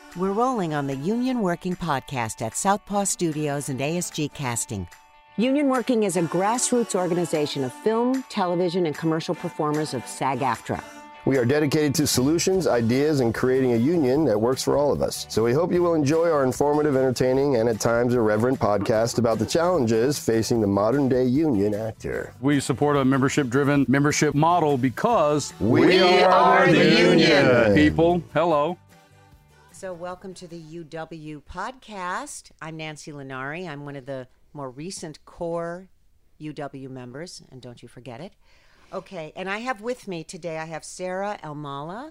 We're rolling on the Union Working podcast at Southpaw Studios and ASG Casting. Union Working is a grassroots organization of film, television, and commercial performers of SAG-AFTRA. We are dedicated to solutions, ideas, and creating a union that works for all of us. So we hope you will enjoy our informative, entertaining, and at times irreverent podcast about the challenges facing the modern-day union actor. We support a membership-driven membership model because we are the union. People, hello. So welcome to the UW podcast. I'm Nancy Linari. I'm one of the more recent core UW members, and don't you forget it. Okay, and I have with me today, I have Sarah Elmale.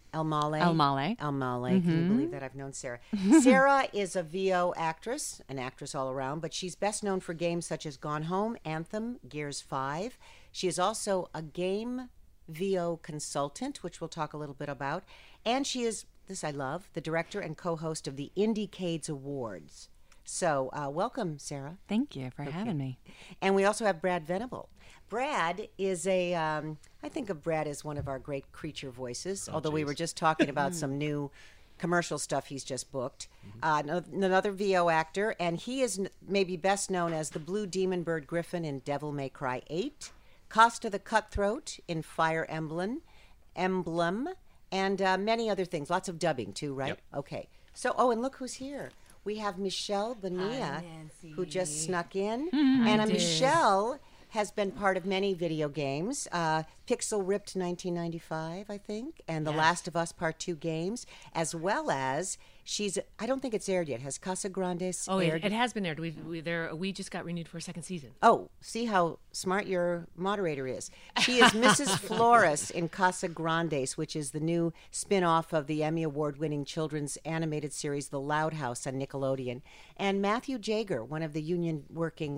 Can you believe that? I've known Sarah. Sarah is a VO actress, an actress all around, but she's best known for games such as Gone Home, Anthem, Gears 5. She is also a game VO consultant, which we'll talk a little bit about. And she is, this I love, the director and co-host of the IndieCades Awards. So welcome, Sarah. Thank you for having me. And we also have Brad Venable. Brad is I think of Brad as one of our great creature voices, although we were just talking about some new commercial stuff he's just booked. Another VO actor, and he is maybe best known as the Blue Demon Bird Griffin in Devil May Cry 8, Costa the Cutthroat in Fire Emblem, and many other things. Lots of dubbing, too, right? Yep. Okay. So, and look who's here. We have Michelle Bonilla, who just snuck in. And Michelle has been part of many video games. Pixel Ripped 1995, I think, and The Last of Us Part 2 games, as well as I don't think it's aired yet. Has Casa Grande aired? It has been aired. We just got renewed for a second season. Oh, see how smart your moderator is. She is Mrs. Flores in Casa Grandes, which is the new spin-off of the Emmy Award-winning children's animated series The Loud House on Nickelodeon. And Matthew Jager, one of the union working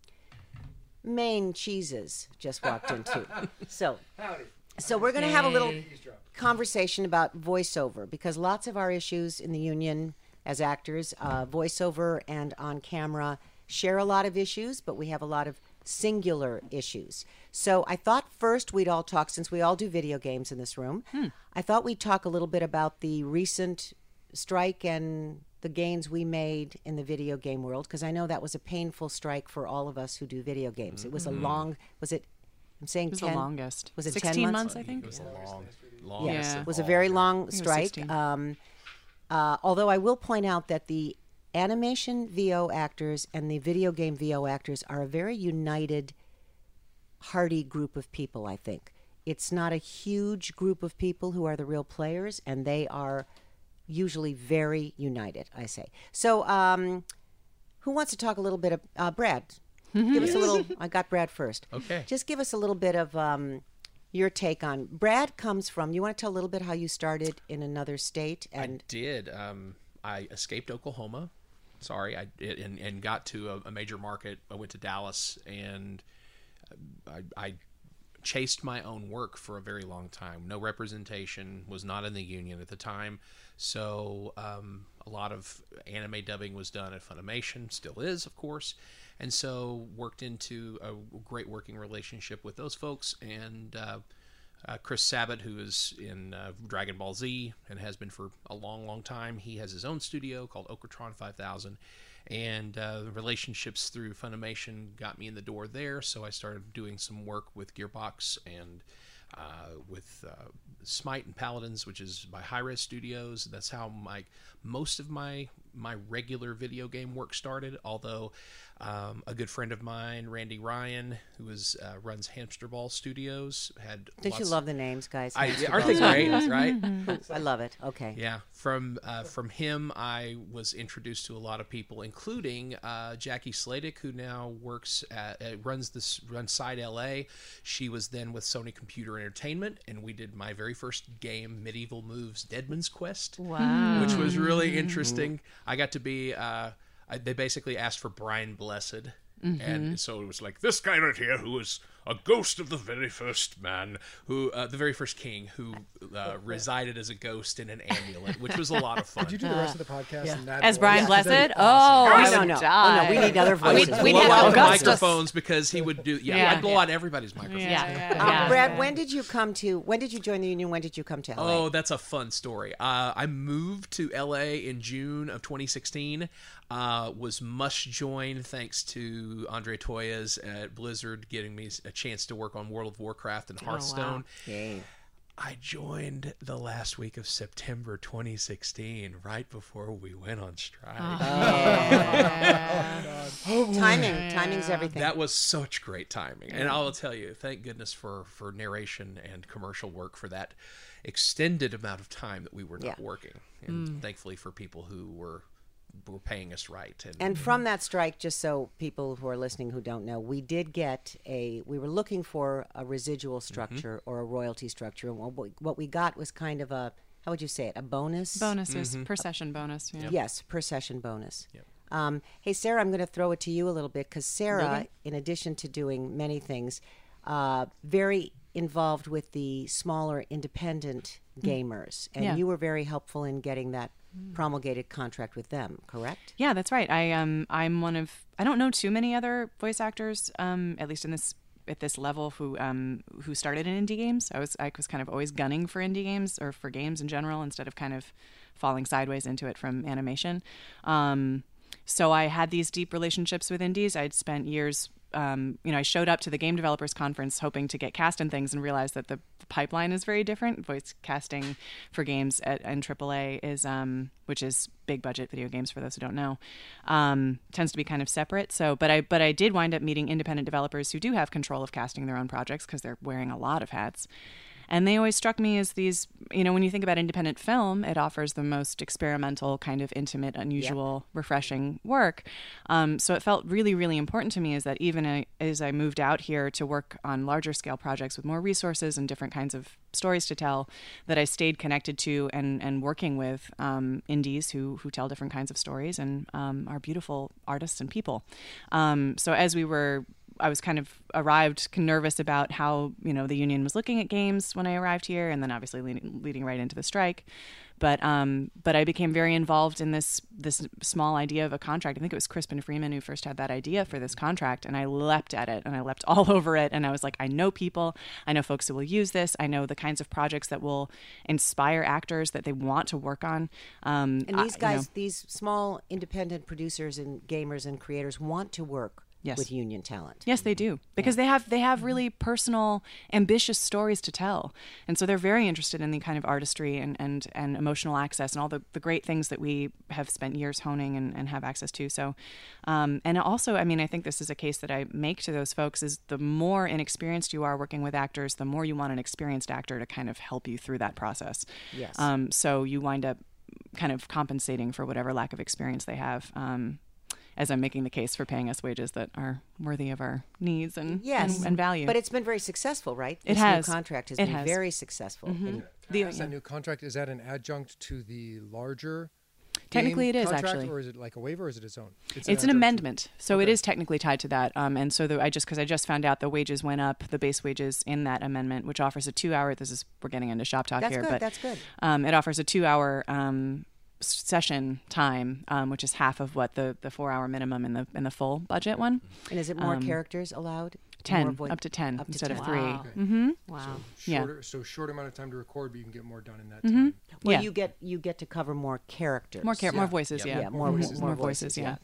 main cheeses, just walked in too. So we're going to have a little conversation about voiceover, because lots of our issues in the union as actors, voiceover and on camera, share a lot of issues, but we have a lot of singular issues. So I thought first we'd all talk, since we all do video games in this room, I thought we'd talk a little bit about the recent strike and the gains we made in the video game world, because I know that was a painful strike for all of us who do video games. It was a long, I'm saying 10? It was the longest. Was it 16 10 months, I think? It was long. Yeah, it was a very long strike. Although I will point out that the animation VO actors and the video game VO actors are a very united, hearty group of people, I think. It's not a huge group of people who are the real players, and they are usually very united, I say. So who wants to talk a little bit of Brad? Give us a little, I got Brad first. Okay. Just give us a little bit of your take on, Brad comes from, you want to tell a little bit how you started in another state? And I did. I escaped Oklahoma. And got to a major market. I went to Dallas, and I chased my own work for a very long time. No representation, was not in the union at the time. So a lot of anime dubbing was done at Funimation, still is, of course. And so worked into a great working relationship with those folks. And Chris Sabat, who is in Dragon Ball Z and has been for a long, long time, he has his own studio called Okratron 5000. And relationships through Funimation got me in the door there. So I started doing some work with Gearbox and with Smite and Paladins, which is by Hi-Res Studios. That's how most of my regular video game work started, although a good friend of mine, Randy Ryan, who runs Hamster Ball Studios, had Don't you love the names, guys? Aren't they great, right? I love it. Okay. Yeah. From him, I was introduced to a lot of people, including Jackie Sladek, who now runs Side LA. She was then with Sony Computer Entertainment, and we did my very first game, Medieval Moves Deadman's Quest. Wow. Which was really interesting. I got to be... they basically asked for Brian Blessed. And so it was like, this guy right here, who is a ghost of the very first man who, the very first king who resided as a ghost in an amulet, which was a lot of fun. Could you do the rest of the podcast in that As voice? Brian Because that'd Blessed? be awesome. I no, would no. Oh, die. no, we need other I would voices. we blow need out the Augustus. microphones because he would do. Yeah, I'd blow out everybody's microphones. Brad, when did you join the union? When did you come to LA? Oh, that's a fun story. I moved to LA in June of 2016. Was must join thanks to Andre Toyas at Blizzard getting me a chance to work on World of Warcraft and Hearthstone. Yay. I joined the last week of September 2016, right before we went on strike. Timing's everything. That was such great timing. And I'll tell you, thank goodness for narration and commercial work for that extended amount of time that we were not working. And thankfully for people who were paying us right. And from that strike, just so people who are listening who don't know, we were looking for a residual structure or a royalty structure. And what we got was kind of a, how would you say it, a bonus? Bonuses, per session bonus. Yeah. Yes, per session bonus. Yep. Hey, Sarah, I'm going to throw it to you a little bit because Sarah, in addition to doing many things, very involved with the smaller independent gamers. And you were very helpful in getting that promulgated contract with them, correct? Yeah, that's right. I'm one of, I don't know too many other voice actors, at least at this level, who started in indie games. I was kind of always gunning for indie games or for games in general instead of kind of falling sideways into it from animation. So I had these deep relationships with indies. I'd spent years, I showed up to the Game Developers Conference hoping to get cast in things and realized that the pipeline is very different. Voice casting for games in AAA is, which is big budget video games for those who don't know, tends to be kind of separate. So, but I did wind up meeting independent developers who do have control of casting their own projects because they're wearing a lot of hats. And they always struck me as these, when you think about independent film, it offers the most experimental, kind of intimate, unusual, refreshing work. So it felt really, really important to me is that even as I moved out here to work on larger scale projects with more resources and different kinds of stories to tell, that I stayed connected to and working with indies who tell different kinds of stories and are beautiful artists and people. So as I was kind of arrived nervous about how, the union was looking at games when I arrived here, and then obviously leading right into the strike. But I became very involved in this small idea of a contract. I think it was Crispin Freeman who first had that idea for this contract, and I leapt at it, and I leapt all over it. And I was like, I know people, I know folks who will use this. I know the kinds of projects that will inspire actors that they want to work on. And these guys, these small independent producers and gamers and creators want to work with union talent. Yes, they do, because they have really personal, ambitious stories to tell, and so they're very interested in the kind of artistry and emotional access and all the great things that we have spent years honing and have access to. So, and also, I think this is a case that I make to those folks: is the more inexperienced you are working with actors, the more you want an experienced actor to kind of help you through that process. Yes. So you wind up kind of compensating for whatever lack of experience they have. As I'm making the case for paying us wages that are worthy of our needs and value. But it's been very successful, right? It has. This new contract has been very successful. Mm-hmm. That new contract, is that an adjunct to the larger Technically, it is contract, actually. or is it like a waiver, or is it its own? It's an amendment, so it is technically tied to that. And so because I just found out the wages went up, the base wages in that amendment, which offers a 2-hour. We're getting into shop talk here, but that's good. It offers a 2-hour session time, which is half of what the 4-hour minimum in the full budget one. And is it more characters allowed? 10, up to 10 instead of 3. Wow. Okay. Mm-hmm. Wow. So short amount of time to record, but you can get more done in that Mm-hmm. time. Well, you get to cover more characters. More voices, Yeah, more voices, yeah.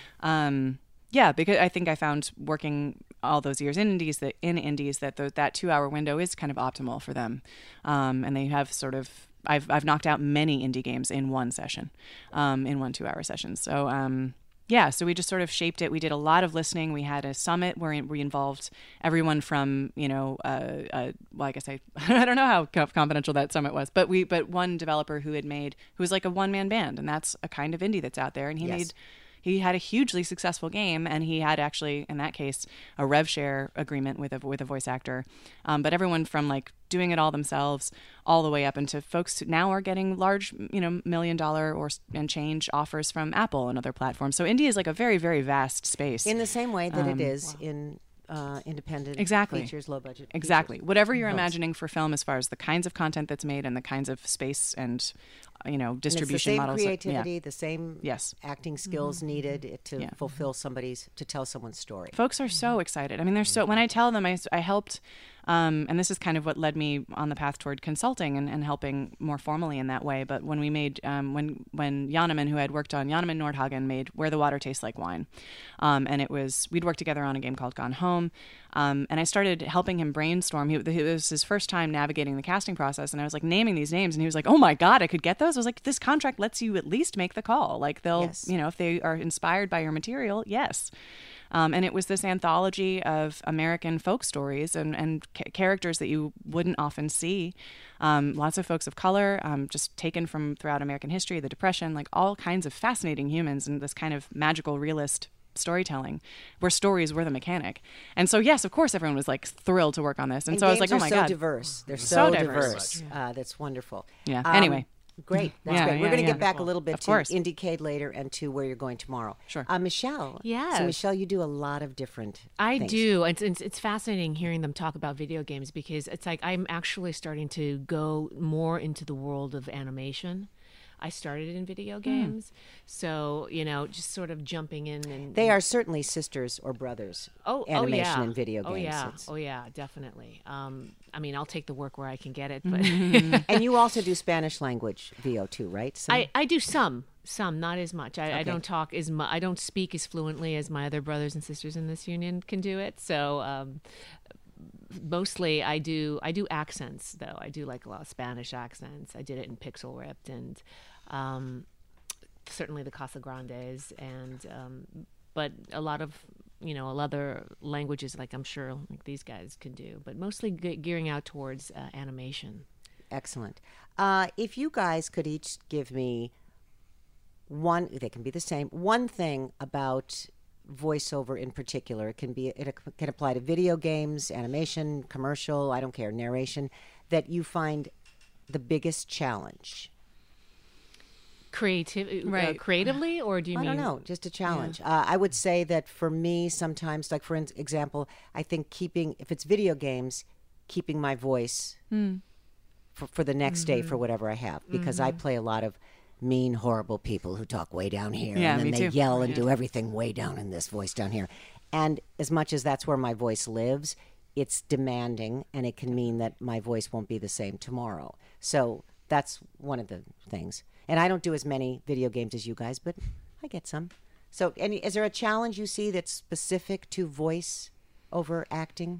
Because I think I found working all those years in indies that 2-hour window is kind of optimal for them, and they have sort of. I've knocked out many indie games in one session, in 1 2-hour session. So so we just sort of shaped it. We did a lot of listening. We had a summit where we involved everyone from I guess I don't know how confidential that summit was, but one developer who was like a one-man band, and that's a kind of indie that's out there, and he had a hugely successful game, and he had actually, in that case, a rev share agreement with a voice actor. But everyone from like doing it all themselves all the way up into folks who now are getting large, $1 million and change offers from Apple and other platforms. So indie is like a very, very vast space. In the same way that it is in independent Exactly. features, low budget. Exactly. features. Whatever you're imagining for film, as far as the kinds of content that's made and the kinds of space and distribution and it's models. the same creativity, the same Yes. acting skills needed to fulfill to tell someone's story. Folks are so excited. I mean, they're so. When I tell them, I helped, and this is kind of what led me on the path toward consulting and helping more formally in that way. But when we made, when Janneman, who had worked on Janneman Nordhagen, made Where the Water Tastes Like Wine, and we'd worked together on a game called Gone Home, and I started helping him brainstorm. It was his first time navigating the casting process, and I was like naming these names, and he was like, "Oh my God, I could get those." I was like, "This contract lets you at least make the call. Like they'll, Yes. if they are inspired by your material, yes." And it was this anthology of American folk stories and characters that you wouldn't often see. Lots of folks of color, just taken from throughout American history, the Depression, like all kinds of fascinating humans and this kind of magical realist storytelling where stories were the mechanic. And so, yes, of course, everyone was like thrilled to work on this. And so I was like, oh my so God. diverse. They're So so diverse. diverse. That's wonderful. Yeah. Anyway. Great. That's Yeah, great. We're yeah, going to yeah. get back a little bit Of to course. Indiecade later and to where you're going tomorrow. Sure. Michelle. Yes. So, Michelle, you do a lot of different I things. do. It's fascinating hearing them talk about video games because it's like I'm actually starting to go more into the world of animation. I started in video games, so just sort of jumping in and They are certainly sisters or brothers. Animation yeah. and video games. Oh yeah, It's- oh yeah, definitely. I mean, I'll take the work where I can get it, but And you also do Spanish language VO too, right? I do some, not as much. I don't talk as much. I don't speak as fluently as my other brothers and sisters in this union can do it. So mostly I do accents though. I do like a lot of Spanish accents. I did it in Pixel Ripped and certainly the Casa Grandes and but a lot of other languages like I'm sure like these guys can do, but mostly gearing out towards animation. Excellent. If you guys could each give me one, they can be the same, one thing about voiceover in particular. It can apply to video games, animation, commercial, I don't care, narration, that you find the biggest challenge. Creatively, or do you mean? I don't know, just a challenge. I would say that for me, sometimes, like for example, I think if it's video games, keeping my voice for the next day for whatever I have, because I play a lot of mean, horrible people who talk way down here, Yeah, and then me they too. yell and do everything way down in this voice down here. And as much as that's where my voice lives, it's demanding, and it can mean that my voice won't be the same tomorrow. So that's one of the things. And I don't do as many video games as you guys, but I get some. So is there a challenge you see that's specific to voice over acting?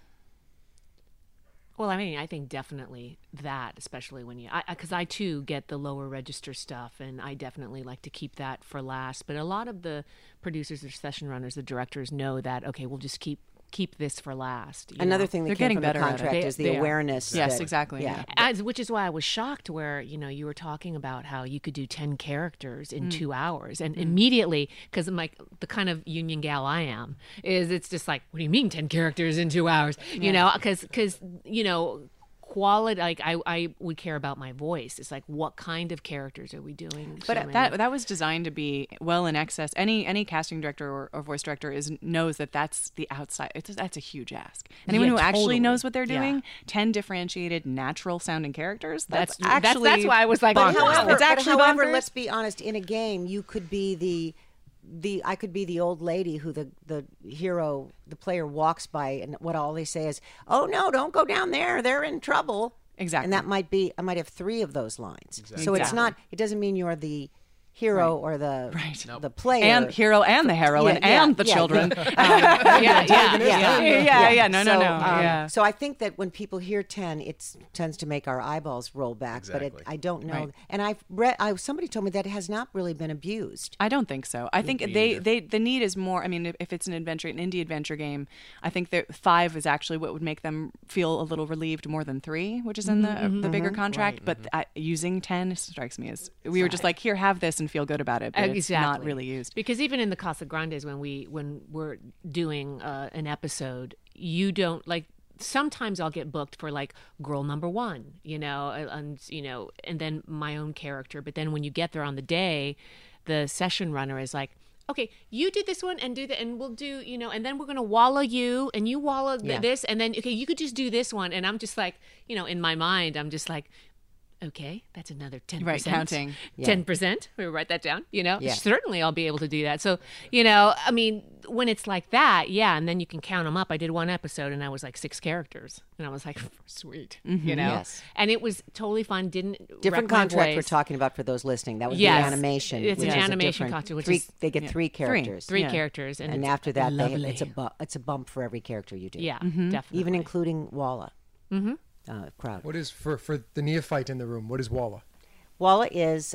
Well, I mean, I think definitely that, especially when because I too get the lower register stuff, and I definitely like to keep that for last. But a lot of the producers or session runners, the directors know that, okay, we'll just keep this for last. Another know? thing that They're came getting from the better at it. contract is the They are. awareness. Yes, that- exactly. Yeah. Which is why I was shocked where, you were talking about how you could do 10 characters in 2 hours. And immediately, because I'm like, the kind of union gal I am, it's just like, what do you mean 10 characters in 2 hours? Because quality, like I would care about my voice. It's like, what kind of characters are we doing? But So many. that was designed to be well in excess. Any casting director or voice director knows that's the outside. That's a huge ask. Anyone Yeah, who actually totally. knows what they're Yeah. doing, 10 differentiated, natural sounding characters. That's That's actually why I was like, bonkers. However, It's actually however, bonkers. let's be honest. In a game, you could be I could be the old lady who the hero, the player walks by, and what all they say is, "Oh no, don't go down there. They're in trouble." Exactly. And that might be, I might have 3 of those lines. So it's Exactly. not. It doesn't mean you're the hero or the the player and hero and the heroine and the children. yeah. No. Yeah. So I think that when people hear 10, it tends to make our eyeballs roll back. Exactly. But I don't know. Right. And I've read. Somebody told me that it has not really been abused. I don't think so. I think the need is more. I mean, if it's an indie adventure game, I think that 5 is actually what would make them feel a little relieved more than 3, which is in the bigger contract. But using 10 strikes me as we were just like, here, have this and feel good about it. But it's not really used. Because even in the Casa Grandes, when we're doing an episode, you don't like. Sometimes I'll get booked for like girl number 1, and then my own character. But then when you get there on the day, the session runner is like, okay, you do this one and do that, and we'll do, and then we're going to wallow you and you wallow this. And then, okay, you could just do this one. And I'm just like, in my mind, I'm just like, okay, that's another 10%. Right, counting. 10%. We write that down, Certainly I'll be able to do that. So, I mean, when it's like that, and then you can count them up. I did one episode and I was like 6 characters. And I was like, sweet, Yes. And it was totally fun. Didn't different wreck my contract we're voice. talking about for those listening. That was Yes. the animation. It's an which is a animation different- contract, which three, is- they get 3 characters. Three Yeah. characters. And it's after that, lovely. it's a bump for every character you do. Yeah, definitely. Even including Walla. Crowd. What is for the neophyte in the room? What is Walla? Walla is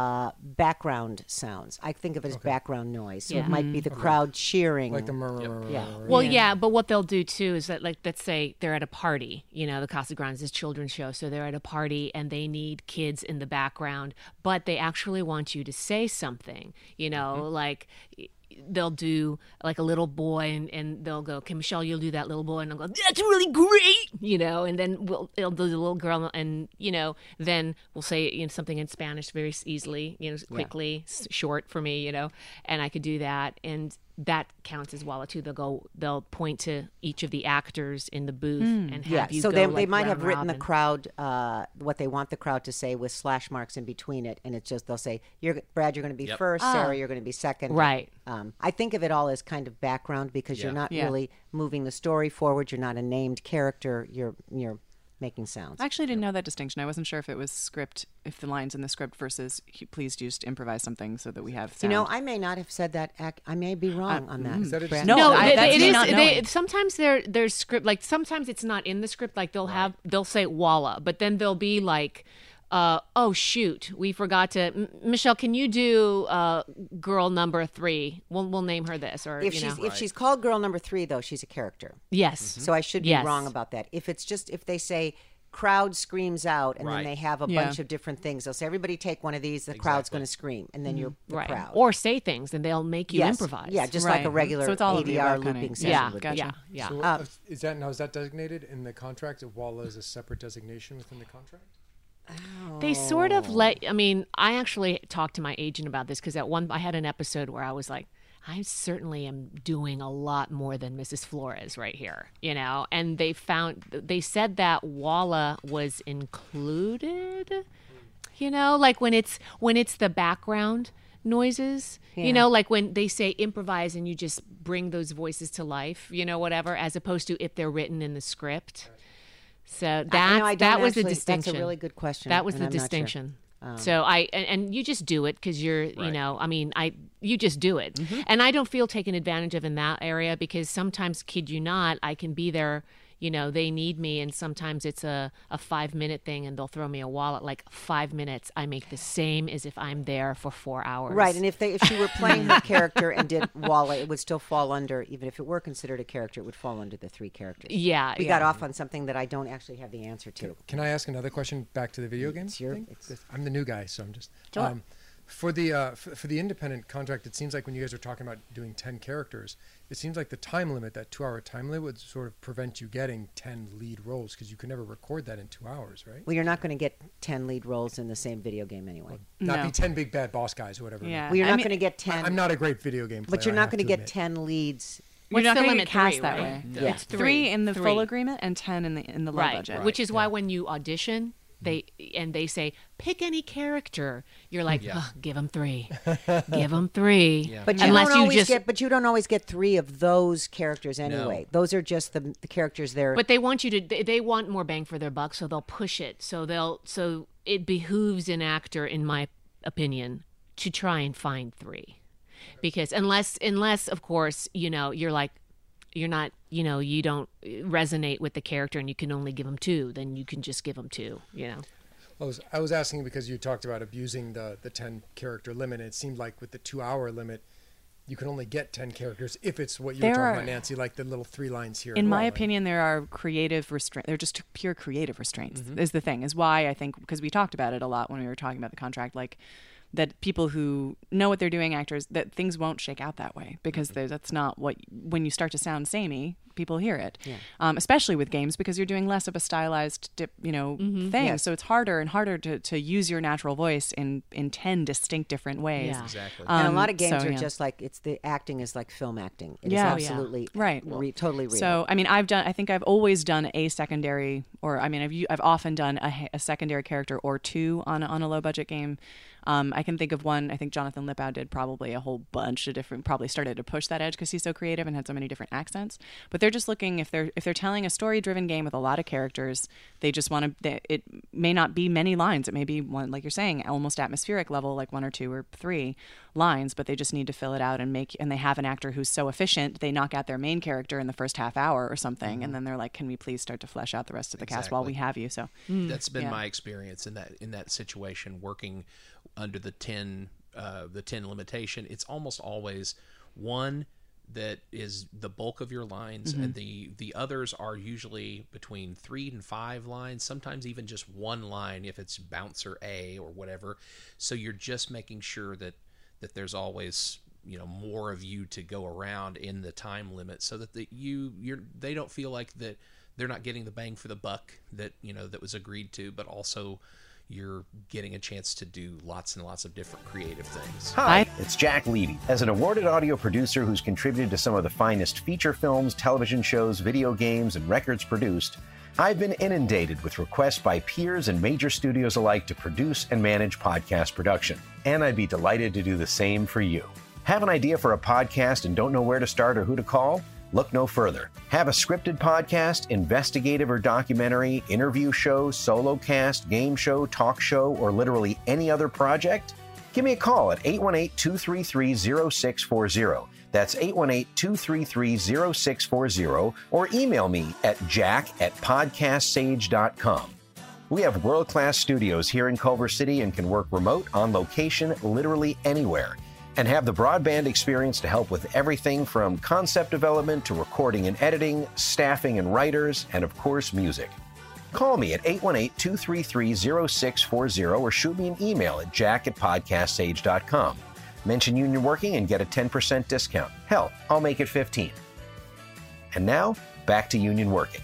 background sounds. I think of it as background noise. So Yeah. it might be the crowd cheering. Like the murmur. Yeah. Well, yeah, but what they'll do too is that, like, let's say they're at a party. The Casa Grande is a children's show, so they're at a party and they need kids in the background, but they actually want you to say something. Like they'll do like a little boy, and they'll go, "Okay, Michelle, you'll do that little boy," and I'll go, "That's really great," and then they'll do the little girl, and then we'll say something in Spanish very easily, quickly, short for me, and I could do that, and that counts as Walla too. They'll point to each of the actors in the booth and have you so go, they like, might have round written the robin. crowd what they want the crowd to say with slash marks in between it, and it's just they'll say, Brad, you're going to be first, Sarah, you're going to be second." Right. I think of it all as kind of background because you're not really moving the story forward. You're not a named character. You're making sounds. I actually didn't know that distinction. I wasn't sure if it was script, if the lines in the script versus please just improvise something so that we have sound. I may not have said that. I may be wrong on that. Is that Brad. No, No, that's it me is. not knowing. Sometimes there's script, like sometimes it's not in the script. Like they'll say Walla, but then they'll be like, "Oh shoot, we forgot to." Michelle, can you do girl number 3? We'll name her this, or If she's called girl number 3, though, she's a character. yes. So I should be Yes. wrong about that. If they say crowd screams out and then Right. they have a bunch of different things, they'll say, everybody take one of these, the crowd's going to scream, and then you're the Right. crowd. Or say things, and they'll make you Yes. improvise. Yeah, just like a Right. regular So it's all of the ADR above kinda- looping session yeah, would be. Gotcha. yeah. So is that designated in the contract? If Walla is a separate designation within the contract? They sort of I actually talked to my agent about this because I had an episode where I was like, I certainly am doing a lot more than Mrs. Flores right here, and they said that Walla was included, like when it's the background noises, like when they say improvise and you just bring those voices to life, whatever, as opposed to if they're written in the script. So I that don't was the actually- distinction. That's a really good question. That was and the I'm not sure. distinction. So and you just do it because you're, you just do it. And I don't feel taken advantage of in that area because sometimes, kid you not, I can be there, they need me, and sometimes it's a 5-minute thing and they'll throw me a wallet. Like 5 minutes, I make the same as if I'm there for 4 hours. Right, and if she were playing her character and did Walla, it would still fall under, even if it were considered a character, it would fall under the 3 characters. Yeah. We got off on something that I don't actually have the answer to. Can I ask another question back to the video game thing? I'm the new guy, so I'm just for the independent contract. It seems like when you guys are talking about doing 10 characters, it seems like the time limit, that 2-hour time limit, would sort of prevent you getting 10 lead roles because you could never record that in 2 hours, right? Well, you're not going to get 10 lead roles in the same video game anyway. Not No. be 10 big bad boss guys or whatever. Yeah. Well, you're I not mean, going to get 10. I'm not a great video game player. but you're I not have going to to get admit. 10 leads. What's You're not the gonna limit? get cast 3, that right? way. Yeah. It's 3 in the 3. full agreement and 10 in the low Right. budget. Which is why when you audition, they say pick any character, you're like, give them 3, give them 3. Yeah. But you Unless don't you always just get. But you don't always get 3 of those characters anyway. Those are just the characters there. But they want you to. They want more bang for their buck, so they'll push it. So it behooves an actor, in my opinion, to try and find 3, because unless of course you're like, you're not, you don't resonate with the character and you can only give them 2, then you can just give them 2. I was asking because you talked about abusing the 10 character limit. And it seemed like with the 2-hour limit, you can only get 10 characters if it's what you were talking about, Nancy, like the little 3 lines here. In my opinion, there are creative restraints. They're just pure creative restraints is the thing, is why I think, because we talked about it a lot when we were talking about the contract, like that people who know what they're doing, actors, that things won't shake out that way because that's not what, when you start to sound samey, people hear it. Especially with games, because you're doing less of a stylized thing. Yes. So it's harder and harder to use your natural voice in 10 distinct different ways. Yeah. Exactly. And a lot of games so, are yeah. just like the acting is like film acting. It is Yeah. absolutely Right. totally real. So, I mean, I think I've always done a secondary, or I mean, I've often done a secondary character or two on a low budget game. I can think of one. I think Jonathan Lipow did probably a whole bunch of different. Probably started to push that edge because he's so creative and had so many different accents. But they're just looking, if they're telling a story driven game with a lot of characters, they just want to. It may not be many lines. It may be one, like you're saying, almost atmospheric level, like 1 or 2 or 3 lines. But they just need to fill it out and they have an actor who's so efficient, they knock out their main character in the first half hour or something, and then they're like, "Can we please start to flesh out the rest of the cast while we have you?" So that's been Yeah. my experience in that situation, working under the 10 limitation. It's almost always one that is the bulk of your lines, and the others are usually between 3 and 5 lines, sometimes even just 1 line if it's bouncer A or whatever. So you're just making sure that there's always more of you to go around in the time limit, so that they don't feel like that they're not getting the bang for the buck that that was agreed to, but also you're getting a chance to do lots and lots of different creative things. Hi, it's Jack Leedy. As an awarded audio producer who's contributed to some of the finest feature films, television shows, video games, and records produced, I've been inundated with requests by peers and major studios alike to produce and manage podcast production. And I'd be delighted to do the same for you. Have an idea for a podcast and don't know where to start or who to call? Look no further. Have a scripted podcast, investigative or documentary, interview show, solo cast, game show, talk show, or literally any other project? Give me a call at 818-233-0640. That's 818-233-0640, or email me at jack@podcastsage.com. We have world-class studios here in Culver City and can work remote, on location, literally anywhere, and have the broadband experience to help with everything from concept development to recording and editing, staffing and writers, and of course, music. Call me at 818-233-0640 or shoot me an email at jack@podcastsage.com. Mention Union Working and get a 10% discount. Hell, I'll make it 15. And now, back to Union Working.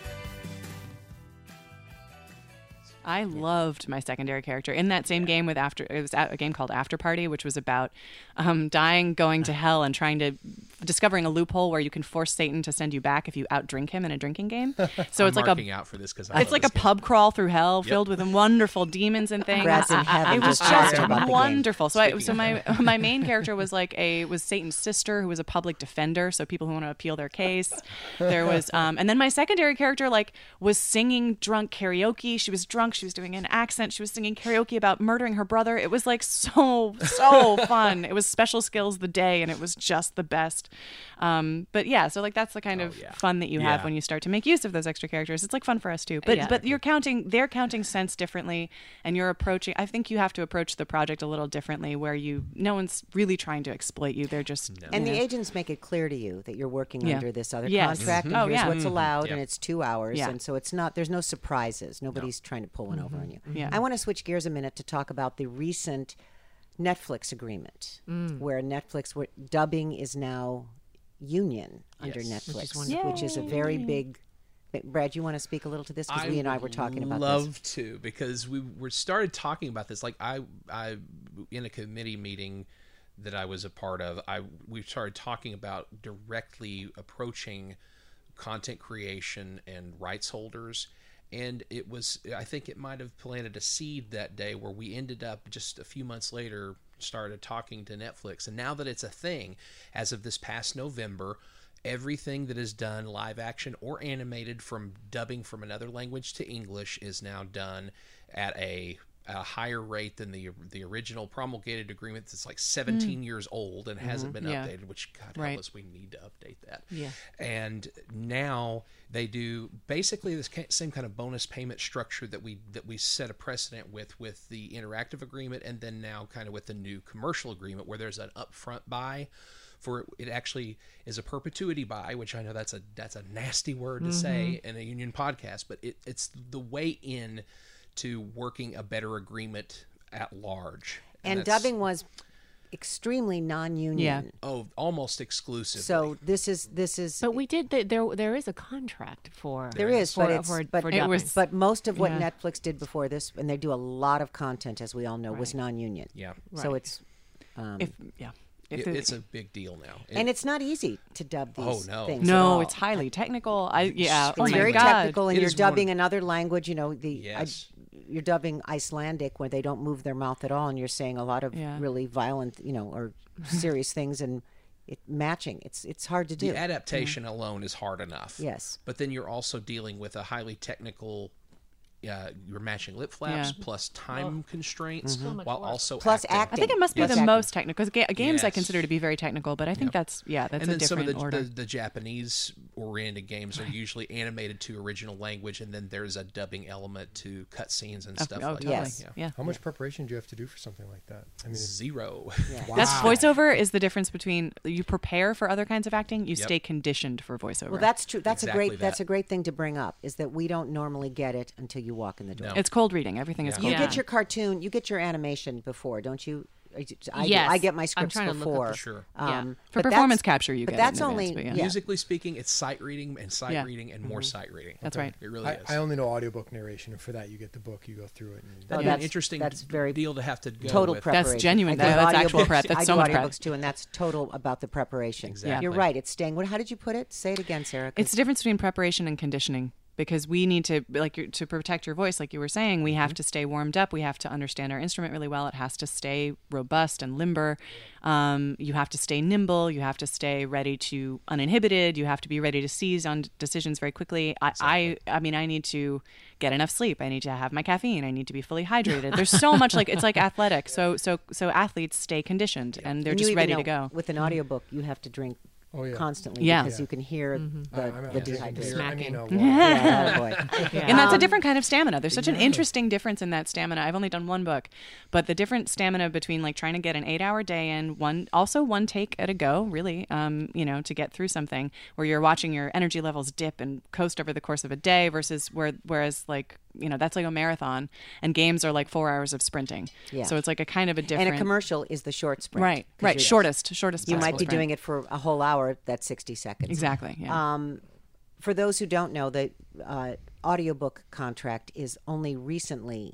I loved my secondary character in that same game it was a game called After Party, which was about dying, going to hell, and discovering a loophole where you can force Satan to send you back if you outdrink him in a drinking game. So it's like out for this because it's like a pub crawl through hell filled with wonderful demons and things. Brad's in heaven It was just just talking about the wonderful. So my main character was was Satan's sister, who was a public defender. So people who want to appeal their case. There was and then my secondary character was singing drunk karaoke. She was drunk. She was doing an accent. She was singing karaoke about murdering her brother. It was so fun. It was special skills the day, and it was just the best. But yeah, so that's the kind of fun that you have when you start to make use of those extra characters. It's fun for us too. But they're counting sense differently, and you're approaching. I think you have to approach the project a little differently, where no one's really trying to exploit you. They're just and the agents make it clear to you that you're working under this other Yes. contract, and here's what's allowed, and it's 2 hours, Yeah. and so there's no surprises. Nobody's trying to pull one over on you. Yeah. I want to switch gears a minute to talk about the recent Netflix agreement, where dubbing is now union under Netflix, which is a very big. Brad, you want to speak a little to this, because we and I were talking about this. I love to, because we started talking about this. Like I in a committee meeting that I was a part of, we started talking about directly approaching content creation and rights holders. And I think it might have planted a seed that day, where we ended up just a few months later started talking to Netflix. And now that it's a thing, as of this past November, everything that is done live action or animated from dubbing from another language to English is now done at a higher rate than the original promulgated agreement that's 17 years old and hasn't been updated, which God help us, we need to update that. Yeah. And now they do basically the same kind of bonus payment structure that we set a precedent with the interactive agreement, and then now kind of with the new commercial agreement, where there's an upfront buy. For it actually is a perpetuity buy, which I know that's a nasty word to say in a union podcast, but it's the way in to working a better agreement at large. And dubbing was extremely non-union. Yeah. Oh, almost exclusively. So this is. But we did. There is a contract for. There is, for, but it's for, but for it dubbing. was, but most of what Yeah. Netflix did before this, and they do a lot of content, as we all know, was non-union. yeah, So Right. it's. If it's a big deal now. And it's not easy to dub these Oh, no. things. at no, all. it's highly technical. Oh It's my very God. technical, and It you're is one of- dubbing another language. Yes. You're dubbing Icelandic where they don't move their mouth at all, and you're saying a lot of Yeah. really violent, or serious things, and matching. It's hard to do. The adaptation alone is hard enough. Yes. But then you're also dealing with a highly technical. You're matching lip flaps Yeah. plus time constraints Mm-hmm. while also Plus acting. acting. I think it must be Yes. the most technical because games I Yes. consider to be very technical, but I think that's And a then some of different order. the Japanese oriented games are usually animated to original language, and then there's a dubbing element to cutscenes and stuff like totally. Yes. that. Yeah. How much preparation do you have to do for something like that? I mean, Zero. That's voiceover is the difference between you prepare for other kinds of acting, you Yep. stay conditioned for voiceover. Well, that's true. That's Exactly that's that. a great thing to bring up. Is that we don't normally get it until you walk in the door. No. it's cold reading. Everything is Yeah. cold You Yeah. get your cartoon, you get your animation before, don't you? I do. Yes. I get my I'm scripts trying to look up before. the- Sure. Yeah. For but performance that's- capture, you but get that's it in only advance, but yeah. Musically speaking, it's sight reading and sight Yeah. reading and more sight reading. That's right. It really I, is. I only know audiobook narration, and for that, you get the book, you go through it. And That'd be that's- an interesting that's very deal to have to go Total with. preparation. genuine. I do That's actual audiobooks- prep. That's I so do much prep. audiobooks too, and that's total about the preparation. Exactly. You're right. It's staying. How did you put it? Say it again, Sarah. 'cause- It's the difference between preparation and conditioning because we need to to protect your voice, like you were saying. We have to stay warmed up. We have to understand our instrument really well. It has to stay robust and limber. You have to stay nimble. You have to stay ready to uninhibited. You have to be ready to seize on decisions very quickly. I mean, I need to get enough sleep. I need to have my caffeine. I need to be fully hydrated. There's so much it's like athletic. So athletes stay conditioned and they're And you just even ready know, to go. With an audiobook, you have to drink Oh, yeah. constantly Yeah. because you can hear I'm the a dehydration. beer, I mean, Smacking. Yeah, boy. And that's a different kind of stamina. There's such an interesting difference in that stamina. I've only done one book, but the different stamina between like trying to get an 8-hour day in one take at a go, really, to get through something where you're watching your energy levels dip and coast over the course of a day versus whereas that's like a marathon and games are like 4 hours of sprinting. Yeah. So it's like a kind of a different. And a commercial is the short sprint. Right. 'cause Right. you're- Shortest. You might possible be sprint. doing it for a whole hour. That's 60 seconds. Exactly. Yeah. For those who don't know, the audiobook contract is only recently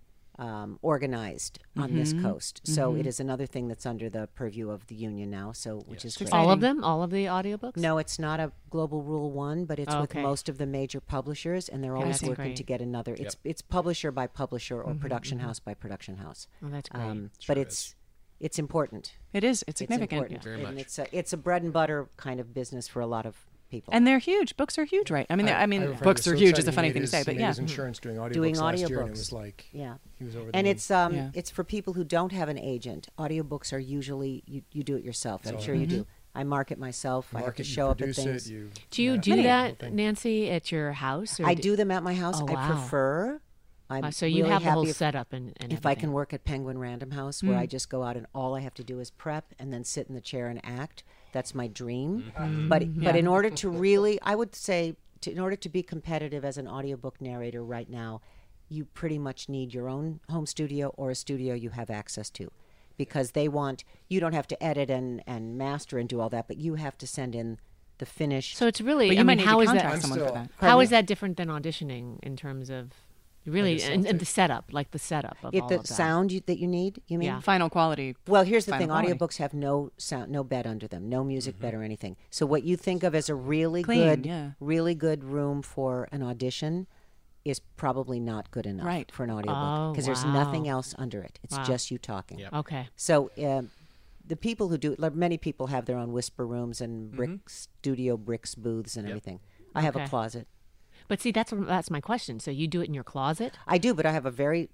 organized on this coast. So it is another thing that's under the purview of the union now. So which is great. All of them? All of the audiobooks? No, it's not a global rule one, but it's with Okay. most of the major publishers, and they're always that's working great. to get another. It's publisher by publisher or production house by production house. Oh, that's great. But it's important. It is. It's It's significant. important. Very And much. it's a bread and butter kind of business for a lot of people. And they're huge. Books are huge, right? I mean, have a friend books who's are so huge excited is a he funny made thing to his- say, but he made yeah. his insurance doing audiobooks Doing last year, and audiobooks. it was like Yeah. he was over the And moon. it's it's for people who don't have an agent. Audiobooks are usually you do it yourself. I'm sure you do. I market myself. I have to market, show you up at produce things. it. You Do you do that, Nancy, at your house? Or I do them at my house. Oh, I wow. prefer. I'm So you really have the whole happy if- setup and if I everything. can work at Penguin Random House, where I just go out and all I have to do is prep and then sit in the chair and act. That's my dream. But in order to really, I would say, in order to be competitive as an audiobook narrator right now, you pretty much need your own home studio or a studio you have access to, because you don't have to edit and master and do all that, but you have to send in the finished. So it's really, But you I might mean, need how to is contract that? someone for that. How is that different than auditioning in terms of really and the setup, like the setup of all the of that? sound that you need, you mean? Yeah. Final quality. Well, here's the thing: Final quality. audiobooks have no sound, no bed under them, no music bed or anything. So what you think of as a really Clean, good, yeah. really good room for an audition is probably not good enough Right. for an audiobook Oh, because there's wow. nothing else under it. It's Wow. just you talking. Okay. So the people who do it, like many people have their own whisper rooms and studio bricks booths and everything. I have a Okay. closet. But see, that's my question. So you do it in your closet? I do, but I have a very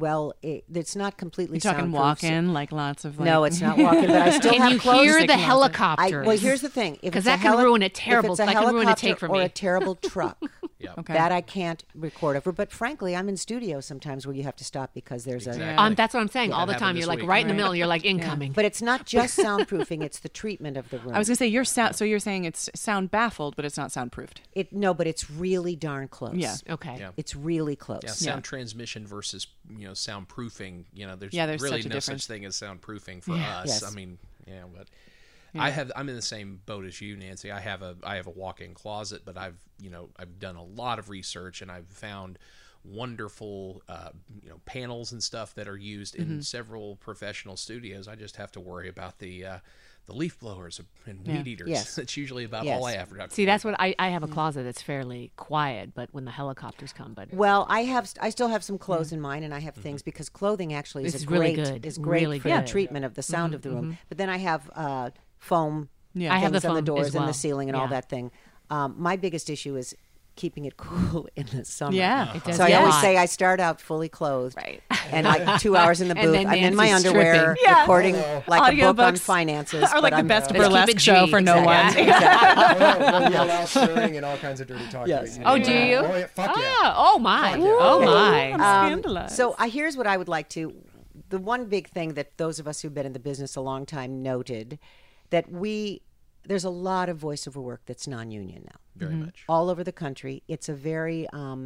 it's not completely You're talking soundproof, walk-in, like lots of like. No, it's not walk-in, but I still Can have you clothes. hear the sticking out. helicopters? Well, here's the thing: if 'Cause it's a that can ruin a if terrible- it's a that can ruin a helicopter take for or me. a terrible truck, Yep. Okay. That I can't record over. But frankly, I'm in studio sometimes where you have to stop because there's Exactly. That's what I'm saying. All the happened time, this you're like week. right in the middle. You're like incoming. But it's not just soundproofing; it's the treatment of the room. I was gonna say you're so you're saying it's sound baffled, but it's not soundproofed. No, but it's really darn close. Yeah. Okay. Yeah. It's really close. Yeah, sound transmission versus soundproofing. There's there's really such a no difference. such thing as soundproofing for us. Yes. I mean, but I'm in the same boat as you, Nancy. I have a walk-in closet, but I've done a lot of research and I've found wonderful panels and stuff that are used in several professional studios. I just have to worry about the leaf blowers and weed eaters. Yes. That's usually about Yes. all I have. See, that's what I have a closet that's fairly quiet, but when the helicopters come, Well, I still have some clothes in mine, and I have things because clothing actually This is is really great. good. Is great Really for good. the treatment of the sound of the room. But then I have foam. Yeah. I have things the on the foam doors as and well. the ceiling and all Yeah. that thing. My biggest issue is keeping it cool in the summer. Yeah. It does So I get always hot. say I start out fully clothed, Right. and like 2 hours in the And booth. then I'm in my Nancy's underwear, stripping. Yeah. recording like a book on Audiobooks finances, are like but the I'm- best Let's keep burlesque it show G. for no Exactly. one. Exactly. We'll allow swearing and all kinds of dirty talk. Yes. Oh, do you? Oh, yeah. Fuck yeah. Oh my. Oh my. Scandalized. So here's what I would like to. The one big thing that those of us who've been in the business a long time noted, that there's a lot of voiceover work that's non-union now. Very much. All over the country. It's a very,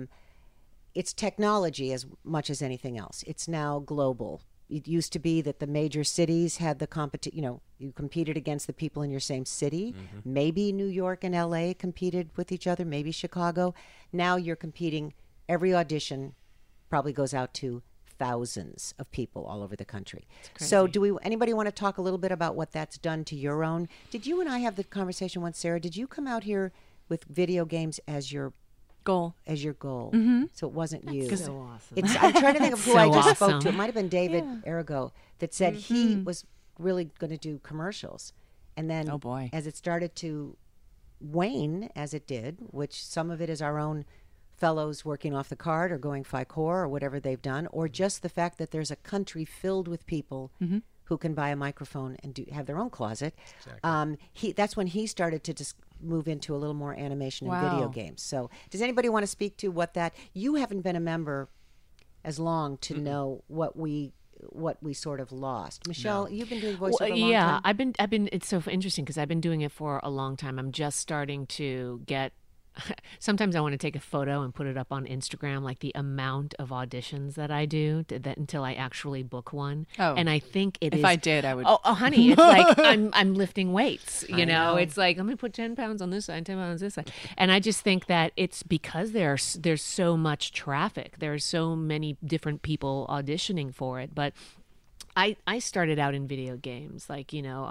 it's technology as much as anything else. It's now global. It used to be that the major cities had the you competed against the people in your same city. Maybe New York and LA competed with each other, maybe Chicago. Now you're competing, every audition probably goes out to thousands of people all over the country. So anybody want to talk a little bit about what that's done to your own? Did you and I have the conversation once, Sarah? Did you come out here with video games as your goal? So it wasn't you. So awesome. I'm trying to think of who So I just spoke to. awesome. It might have been David Arago that said he was really going to do commercials. And then Oh, boy. as it started to wane, as it did, which some of it is our own fellows working off the card or going FICOR or whatever they've done, or just the fact that there's a country filled with people who can buy a microphone and have their own closet. That's when he started to just move into a little more animation and video Wow. games. So does anybody want to speak to what that, you haven't been a member as long to know what we sort of lost. Michelle, you've been doing voiceover a long time? I've been. It's so interesting because I've been doing it for a long time. I'm just starting to get. Sometimes I want to take a photo and put it up on Instagram, like the amount of auditions that I do until I actually book one. Oh. And I think it is. If I did, I would. Oh, honey, it's like I'm lifting weights. You know, it's like I'm gonna put 10 pounds on this side, 10 pounds on this side, and I just think that it's because there's so much traffic. There's so many different people auditioning for it. But I started out in video games, like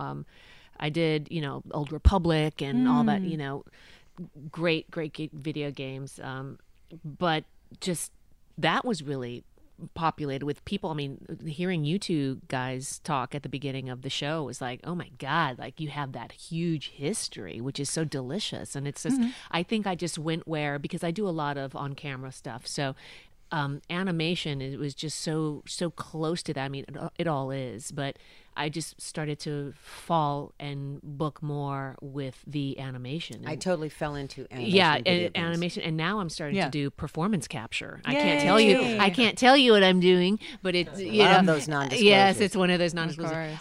I did Old Republic and all that. Great video games, but just that was really populated with people. I mean, hearing you two guys talk at the beginning of the show was like, oh my God, like you have that huge history, which is so delicious. And it's just, I think I just went because I do a lot of on-camera stuff. So animation, it was just so close to that. I mean, it all is, but I just started to fall and book more with the animation. I totally fell into animation. Yeah, video games. animation, and now I'm starting Yeah. to do performance capture. I Yay. can't tell you what I'm doing, but it's Love those non-disclosures. Yes, it's one of those non-disclosures.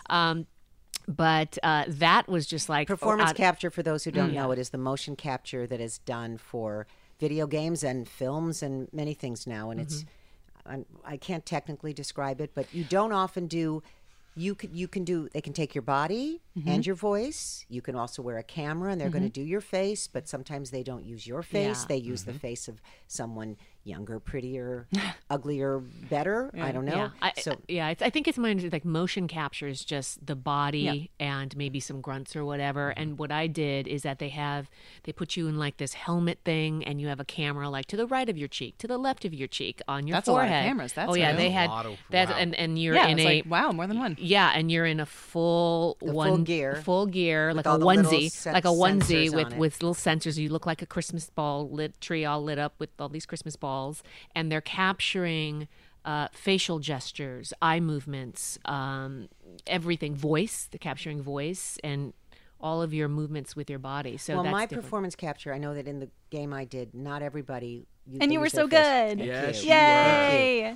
But that was just like Performance capture, for those who don't know, it is the motion capture that is done for video games and films and many things now. And it's, I can't technically describe it, but you don't often do. You can do. They can take your body and your voice. You can also wear a camera, and they're going to do your face. But sometimes they don't use your face. Yeah. They use the face of someone younger, prettier, uglier, better. I don't know. I think it's my like motion captures just the body and maybe some grunts or whatever. And what I did is that they put you in like this helmet thing, and you have a camera like to the right of your cheek, to the left of your cheek, on your That's a lot of forehead. cameras. That's they a had lot of- that, wow. and you're Yeah, in it's a like, wow, more than one. Yeah, and you're in a full full gear like all a the little onesie, like a onesie sensors with on it. with little sensors. You look like a Christmas tree all lit up with all these Christmas balls, and they're capturing facial gestures, eye movements, everything, voice. They're capturing voice and all of your movements with your body. So well, that's my different. performance capture, I know that in the game I did, not everybody. And you were so good. Yes, you Yay!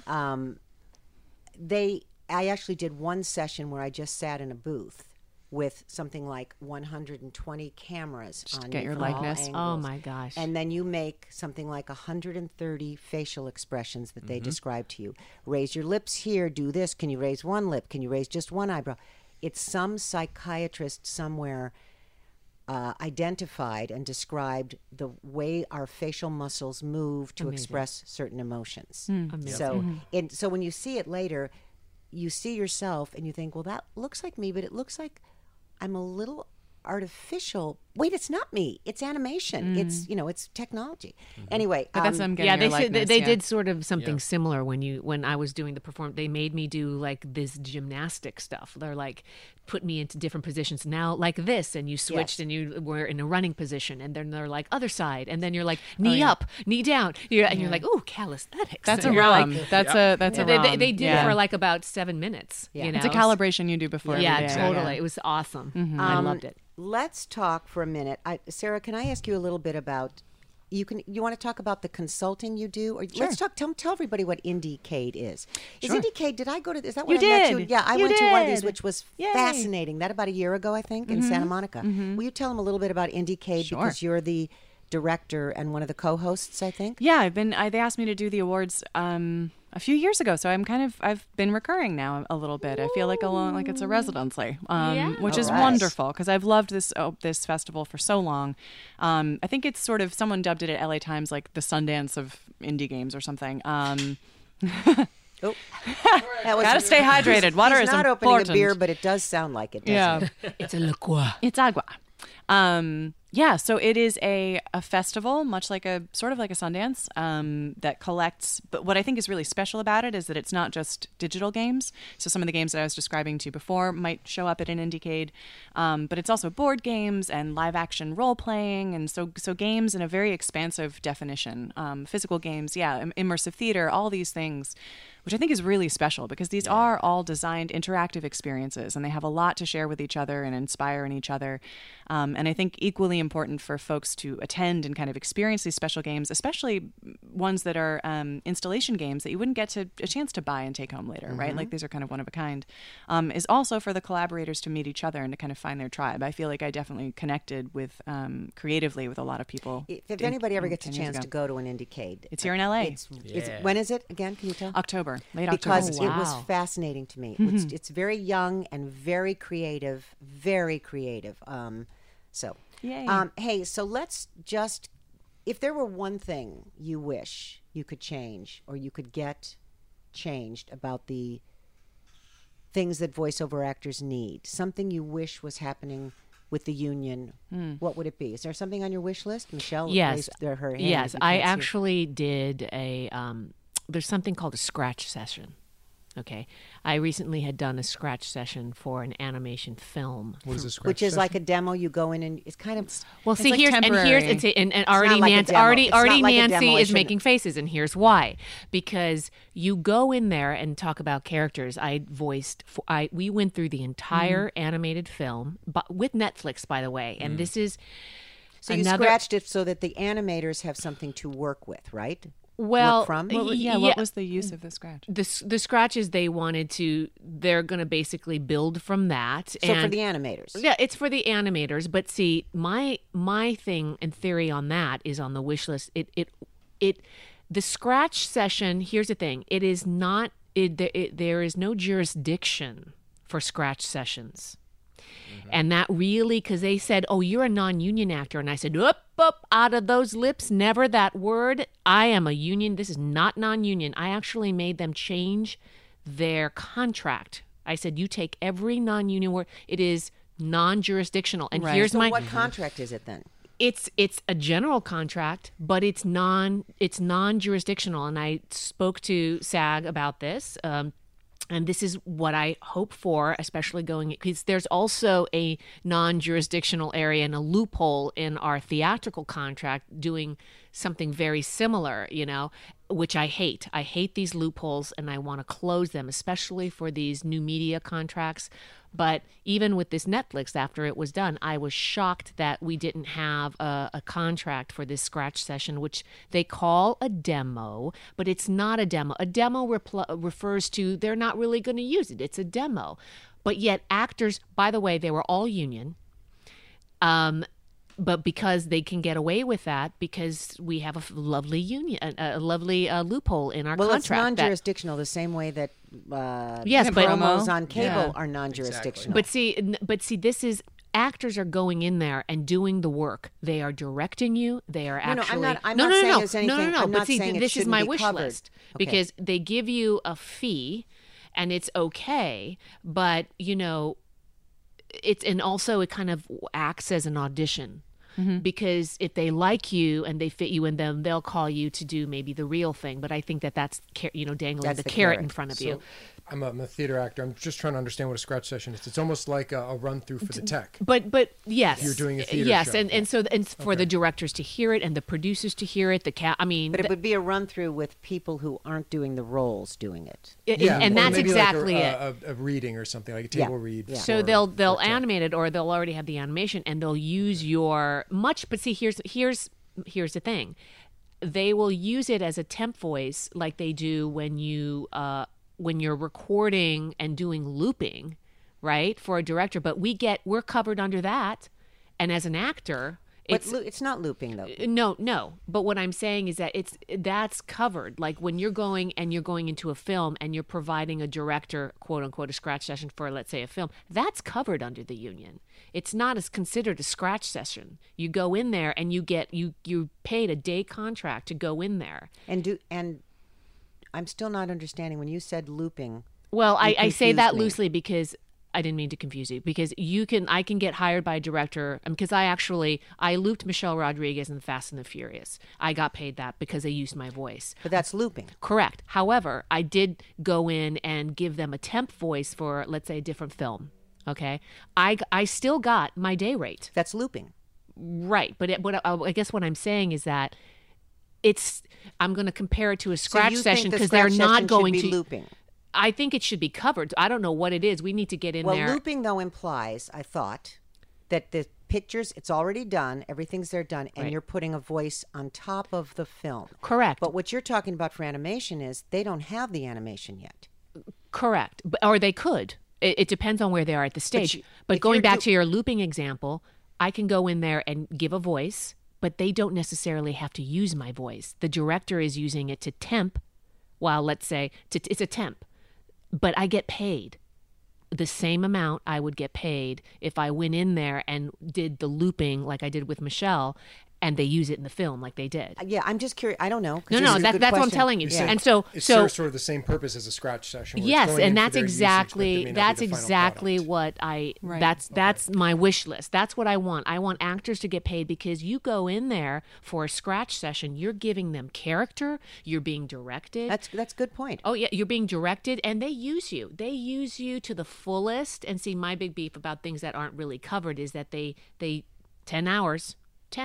I actually did one session where I just sat in a booth with something like 120 cameras Just on get you your from all likeness. angles. Oh my gosh. And then you make something like 130 facial expressions that they describe to you. Raise your lips here, do this. Can you raise one lip? Can you raise just one eyebrow? It's some psychiatrist somewhere identified and described the way our facial muscles move to express certain emotions. So, so when you see it later, you see yourself and you think, well, that looks like me, but it looks like I'm a little artificial. Wait, it's not me. It's animation. It's, it's technology. Anyway. But that's them getting Yeah, your they said likeness, they yeah. did sort of something similar when I was doing the performance. They made me do like this gymnastic stuff. They're like put me into different positions now, like this, and you switched and you were in a running position, and then they're like other side, and then you're like knee up, knee down, and you're like, ooh, calisthenics. That's a And you're ROM. like- That's a They, ROM. they did it for like about 7 minutes. You know? It's a calibration you do before. Yeah, every day. totally. It was awesome. I loved it. Let's talk for a minute. Sarah, can I ask you a little bit about you want to talk about the consulting you do, or let's talk. Tell everybody what Indiecade is. Is Indiecade? Did I go to? Is that what You I met you? did. Yeah, I You went to one of these, did. which was Yay. fascinating. That about a year ago, I think, in Santa Monica. Will you tell them a little bit about Indiecade because you're the director and one of the co-hosts, I think. Yeah, they asked me to do the awards a few years ago, so I've been recurring now a little bit. I feel like it's a residency, which is wonderful because I've loved this festival for so long. I think it's sort of, someone dubbed it at LA Times like the Sundance of indie games or something. Gotta stay hydrated. Water He's is not important. opening a beer, but it does sound like it. Doesn't it? It's a liqueur. It's agua. So it is a festival, much like a Sundance, that collects. But what I think is really special about it is that it's not just digital games. So some of the games that I was describing to you before might show up at an Indiecade, but it's also board games and live action role playing, and so games in a very expansive definition. Physical games, immersive theater, all these things, which I think is really special because these are all designed interactive experiences, and they have a lot to share with each other and inspire in each other. And I think equally important for folks to attend and kind of experience these special games, especially ones that are installation games that you wouldn't get a chance to buy and take home later, right? Like these are kind of one of a kind, is also for the collaborators to meet each other and to kind of find their tribe. I feel like I definitely connected with creatively with a lot of people. If anybody ever gets a chance to go to an Indiecade, it's here in LA. When is it again? Can you tell? October, late because October. it was fascinating to me. It's very young and very creative, very creative. Yay. Hey, so let's just, if there were one thing you wish you could change or you could get changed about the things that voiceover actors need, something you wish was happening with the union, what would it be? Is there something on your wish list? Michelle raised her hand. Yes, I actually did there's something called a scratch session. Okay, I recently had done a scratch session for an animation film. What is a scratch Which is session? like a demo. You go in and it's kind of Well, see, like here's temporary. and already like a Nancy, demo. already It's not like a Nancy demo. I is shouldn't- making faces, and here's why: because you go in there and talk about characters. We went through the entire animated film, but with Netflix, by the way, and this is so you scratched it so that the animators have something to work with, right? Well, work from? What was the use of the scratch? The scratches they're going to basically build from that. So for the animators. Yeah, it's for the animators. But see, my thing and theory on that is on the wish list. The scratch session. Here's the thing: it is not. There is no jurisdiction for scratch sessions. And that really, because they said, oh, you're a non-union actor. And I said, up, out of those lips, never that word. I am a union. This is not non-union. I actually made them change their contract. I said, you take every non-union word. It is non-jurisdictional. And here's So my... what contract is it then? It's a general contract, but it's non-jurisdictional. And I spoke to SAG about this. And this is what I hope for, especially going, because there's also a non-jurisdictional area and a loophole in our theatrical contract doing something very similar, which I hate. I hate these loopholes, and I want to close them, especially for these new media contracts. But even with this Netflix, after it was done, I was shocked that we didn't have a contract for this scratch session, which they call a demo, but it's not a demo. A demo refers to they're not really going to use it. It's a demo. But yet actors, by the way, they were all union. But because they can get away with that, because we have a lovely union, a lovely loophole in our contract. Well, it's non-jurisdictional, the same way that yes, but promos on cable are non-jurisdictional. Exactly. But see, this is actors are going in there and doing the work. They are directing you. They are actually. No, I'm not saying there's anything. No. I'm not but see, saying this is my wish covered. list because they give you a fee, and it's okay, but it's and also it kind of acts as an audition. Because if they like you and they fit you in them, they'll call you to do maybe the real thing. But I think that's dangling the carrot in front of you. I'm a theater actor. I'm just trying to understand what a scratch session is. It's almost like a run through for the tech. But yes, you're doing a theater yes, show. and for the directors to hear it and the producers to hear it. But it would be a run through with people who aren't doing the roles doing it. And that's maybe exactly like a reading or something, like a table read. Yeah. So they'll animate it, or they'll already have the animation, and they'll use your But see, here's the thing. They will use it as a temp voice, like they do when you're recording and doing looping, right, for a director. But we're covered under that, and as an actor, it's not looping though. No. But what I'm saying is that that's covered. Like when you're going into a film and you're providing a director, quote unquote, a scratch session for, let's say, a film, that's covered under the union. It's not as considered a scratch session. You go in there and you paid a day contract to go in there. And I'm still not understanding when you said looping. Well, I say that loosely because I didn't mean to confuse you, because I can get hired by a director, because I looped Michelle Rodriguez in Fast and the Furious. I got paid that because they used my voice. But that's looping. Correct. However, I did go in and give them a temp voice for, let's say, a different film. Okay. I still got my day rate. That's looping. Right. But I guess what I'm saying is that I'm going to compare it to a scratch session because they're not going to looping. I think it should be covered. I don't know what it is. We need to get in there. Well, looping, though, implies, I thought, that the pictures, it's already done, everything's there done, and you're putting a voice on top of the film. Correct. But what you're talking about for animation is they don't have the animation yet. Correct. Or they could. It depends on where they are at the stage. But going back to your looping example, I can go in there and give a voice, but they don't necessarily have to use my voice. The director is using it to temp, while let's say it's a temp. But I get paid the same amount I would get paid if I went in there and did the looping like I did with Michelle, and they use it in the film like they did. Yeah, I'm just curious. I don't know. No, that's what I'm telling you. And so it serves sort of the same purpose as a scratch session. Yes, and that's exactly what I. Right. That's my wish list. That's what I want. I want actors to get paid because you go in there for a scratch session. You're giving them character. You're being directed. That's a good point. Oh yeah, you're being directed, and they use you. They use you to the fullest. And see, my big beef about things that aren't really covered is that they 10 hours.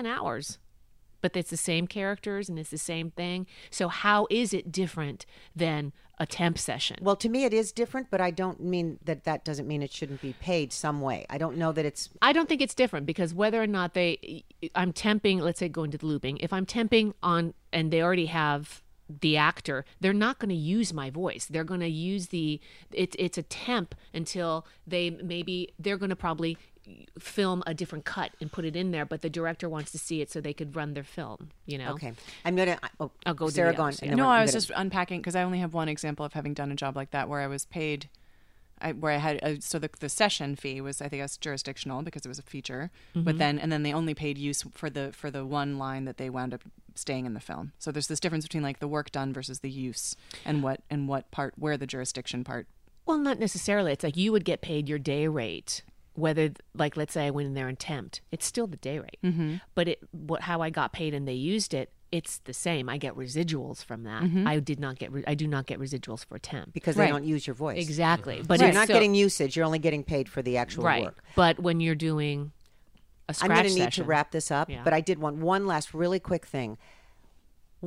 But it's the same characters and it's the same thing. So how is it different than a temp session? Well, to me it is different, but I don't mean that doesn't mean it shouldn't be paid some way. I don't know that it's... I don't think it's different because whether or not I'm temping, let's say going to the looping, if I'm temping on and they already have the actor, they're not going to use my voice. They're going to use it's a temp until they're going to probably film a different cut and put it in there, but the director wants to see it so they could run their film, Okay. I'm going to... I'll go Sarah, go on. No, I was just unpacking because I only have one example of having done a job like that where I was paid, where I had... so the session fee was, I think, that's jurisdictional because it was a feature, but then they only paid use for the one line that they wound up staying in the film. So there's this difference between like the work done versus the use and what part, where the jurisdiction part. Well, not necessarily. It's like you would get paid your day rate. Whether, like, let's say I went in there and temped, it's still the day rate. Mm-hmm. But how I got paid and they used it, it's the same. I get residuals from that. Mm-hmm. I do not get residuals for temp because they don't use your voice. Exactly. But so you're not getting usage. You're only getting paid for the actual work. But when you're doing a scratch session, I'm going to need to wrap this up. Yeah. But I did want one last really quick thing. What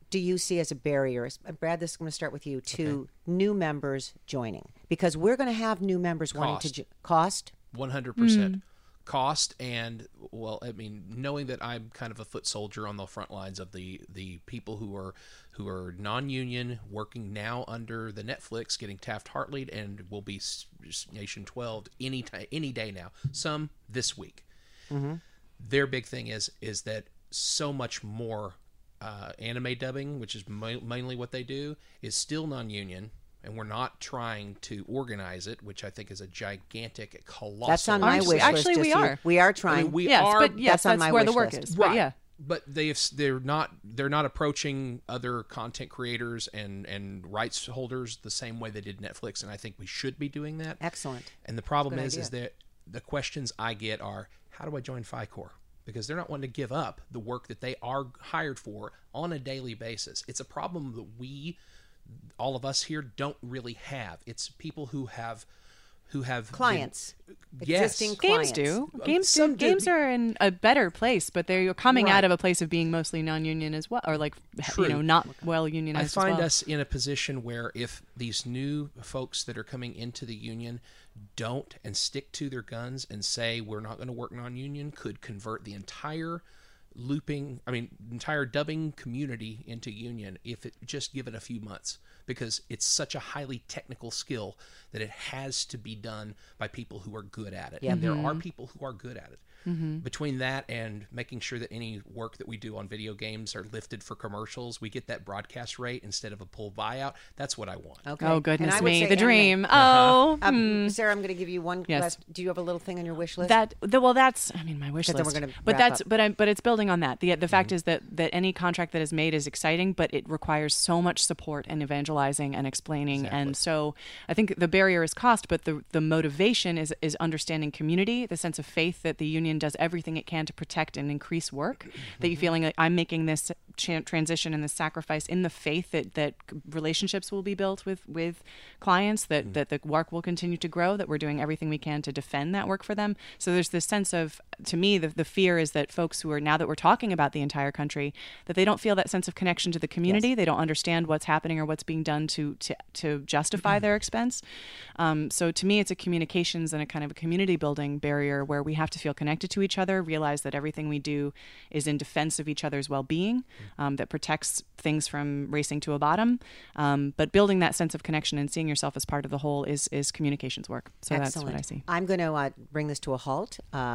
do you see as a barrier, Brad, this is going to start with you, to new members joining? Because we're going to have new members wanting to cost? 100%. Cost and, well, I mean, knowing that I'm kind of a foot soldier on the front lines of the people who are non-union, working now under the Netflix, getting Taft-Hartley, and will be Nation 12 any day now. Some this week. Mm-hmm. Their big thing is that so much more anime dubbing, which is mainly what they do, is still non-union, and we're not trying to organize it, which I think is a gigantic, colossal. That's on my wish list. Actually, we are. We are trying. I mean, that's on my where wish the work list. is. Right. But yeah. But they're not approaching other content creators and rights holders the same way they did Netflix, and I think we should be doing that. Excellent. And the problem is that the questions I get are, how do I join FICOR? Because they're not wanting to give up the work that they are hired for on a daily basis. It's a problem that all of us here, don't really have. It's people who have clients. Yes. Existing Games clients. do. Games are in a better place, but they're coming out of a place of being mostly non-union as well, or like not well unionized. I find as well. us in a position where if these new folks that are coming into the union don't and stick to their guns and say we're not going to work non-union, could convert the entire dubbing community into union if it just give it a few months, because it's such a highly technical skill that it has to be done by people who are good at it. And there are people who are good at it. Mm-hmm. Between that and making sure that any work that we do on video games are lifted for commercials, we get that broadcast rate instead of a pull buyout. That's what I want. Okay. Oh, goodness me, the dream. Oh. Sarah, I'm going to give you one last. Do you have a little thing on your wish list? That's my wish list. Then we're going to but it's building on that. The fact is that any contract that is made is exciting, but it requires so much support and evangelizing and explaining. Exactly. And so I think the barrier is cost, but the motivation is understanding community, the sense of faith that the union does everything it can to protect and increase work, that you feeling like I'm making this transition and this sacrifice in the faith that relationships will be built with clients, that the work will continue to grow, that we're doing everything we can to defend that work for them. So there's this sense of, to me, the fear is that folks who are, now that we're talking about the entire country, that they don't feel that sense of connection to the community. Yes. They don't understand what's happening or what's being done to justify their expense. So to me, it's a communications and a kind of a community building barrier where we have to feel connected to each other, realize that everything we do is in defense of each other's well-being, that protects things from racing to a bottom. But building that sense of connection and seeing yourself as part of the whole is communications work. So Excellent. That's what I see. I'm going to bring this to a halt.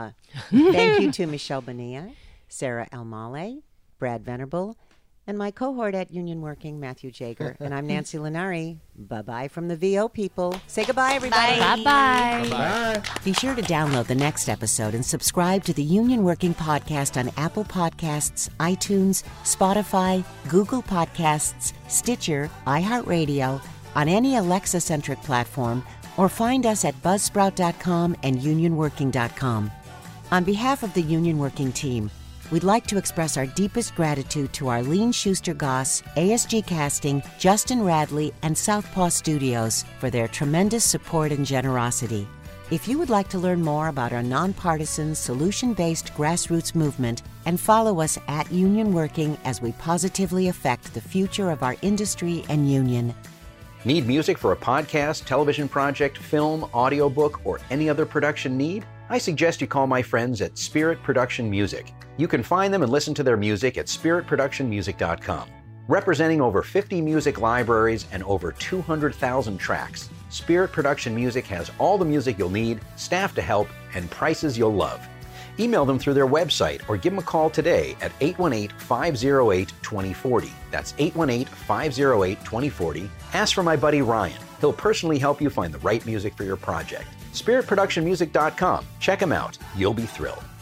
Thank you to Michelle Bonilla, Sarah Elmale, Brad Venerable, and my cohort at Union Working, Matthew Jager. And I'm Nancy Linari. Bye-bye from the VO people. Say goodbye, everybody. Bye-bye. Bye-bye. Be sure to download the next episode and subscribe to the Union Working podcast on Apple Podcasts, iTunes, Spotify, Google Podcasts, Stitcher, iHeartRadio, on any Alexa-centric platform, or find us at buzzsprout.com and unionworking.com. On behalf of the Union Working team, we'd like to express our deepest gratitude to Arlene Schuster-Goss, ASG Casting, Justin Radley, and Southpaw Studios for their tremendous support and generosity. If you would like to learn more about our nonpartisan, solution-based grassroots movement and follow us at Union Working as we positively affect the future of our industry and union. Need music for a podcast, television project, film, audiobook, or any other production need? I suggest you call my friends at Spirit Production Music. You can find them and listen to their music at spiritproductionmusic.com. Representing over 50 music libraries and over 200,000 tracks, Spirit Production Music has all the music you'll need, staff to help, and prices you'll love. Email them through their website or give them a call today at 818-508-2040. That's 818-508-2040. Ask for my buddy Ryan. He'll personally help you find the right music for your project. SpiritProductionMusic.com. Check him out. You'll be thrilled.